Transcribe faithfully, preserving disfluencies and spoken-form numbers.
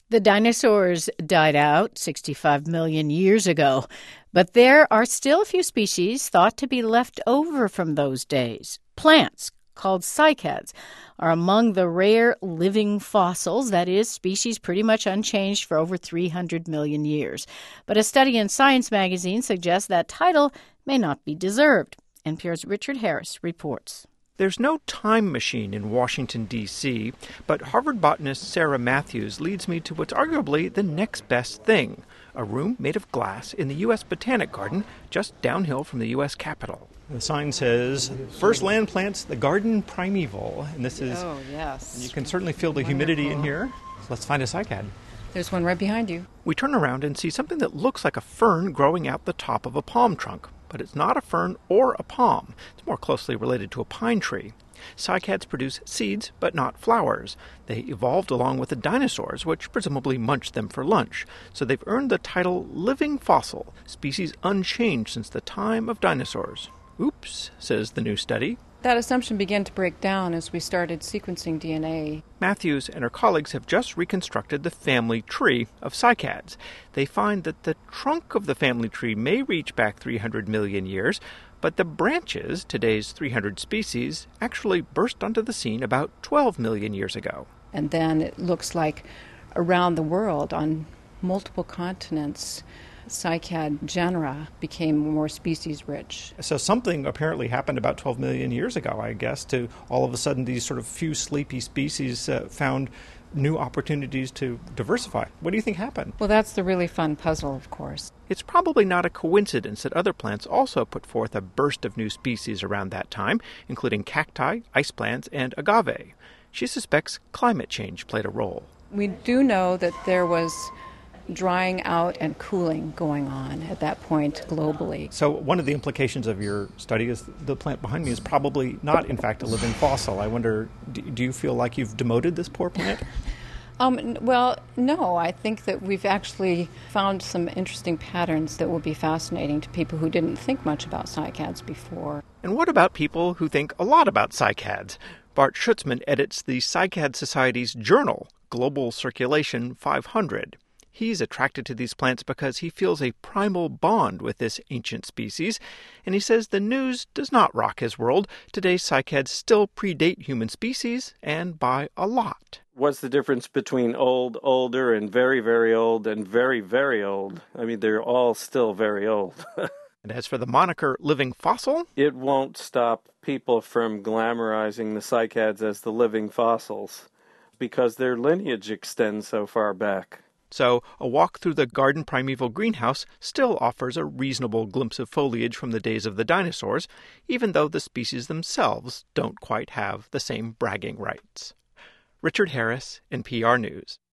The dinosaurs died out sixty-five million years ago, but there are still a few species thought to be left over from those days. Plants, called cycads, are among the rare living fossils, that is, species pretty much unchanged for over three hundred million years. But a study in Science magazine suggests that title may not be deserved. N P R's Richard Harris reports. There's no time machine in Washington, D C, but Harvard botanist Sarah Matthews leads me to what's arguably the next best thing, a room made of glass in the U S Botanic Garden just downhill from the U S Capitol. The sign says, First Land Plants, the Garden Primeval. And this is, oh, yes. You can certainly feel the Wonderful. humidity in here. Let's find a cycad. There's one right behind you. We turn around and see something that looks like a fern growing out the top of a palm trunk. But it's not a fern or a palm. It's more closely related to a pine tree. Cycads produce seeds, but not flowers. They evolved along with the dinosaurs, which presumably munched them for lunch. So they've earned the title living fossil, species unchanged since the time of dinosaurs. Oops, says the new study. That assumption began to break down as we started sequencing D N A. Matthews and her colleagues have just reconstructed the family tree of cycads. They find that the trunk of the family tree may reach back three hundred million years, but the branches, today's three hundred species, actually burst onto the scene about twelve million years ago. And then it looks like around the world, on multiple continents, cycad genera became more species-rich. So something apparently happened about twelve million years ago, I guess, to all of a sudden these sort of few sleepy species uh, found new opportunities to diversify. What do you think happened? Well, that's the really fun puzzle, of course. It's probably not a coincidence that other plants also put forth a burst of new species around that time, including cacti, ice plants, and agave. She suspects climate change played a role. We do know that there was drying out and cooling going on at that point globally. So one of the implications of your study is the plant behind me is probably not, in fact, a living fossil. I wonder, do you feel like you've demoted this poor plant? Um, well, no. I think that we've actually found some interesting patterns that will be fascinating to people who didn't think much about cycads before. And what about people who think a lot about cycads? Bart Schutzman edits the Cycad Society's journal, Global Circulation five hundred. He's attracted to these plants because he feels a primal bond with this ancient species, and he says the news does not rock his world. Today's cycads still predate human species, and by a lot. What's the difference between old, older, and very, very old, and very, very old? I mean, they're all still very old. And as for the moniker living fossil, it won't stop people from glamorizing the cycads as the living fossils, because their lineage extends so far back. So a walk through the Garden Primeval greenhouse still offers a reasonable glimpse of foliage from the days of the dinosaurs, even though the species themselves don't quite have the same bragging rights. Richard Harris, N P R News.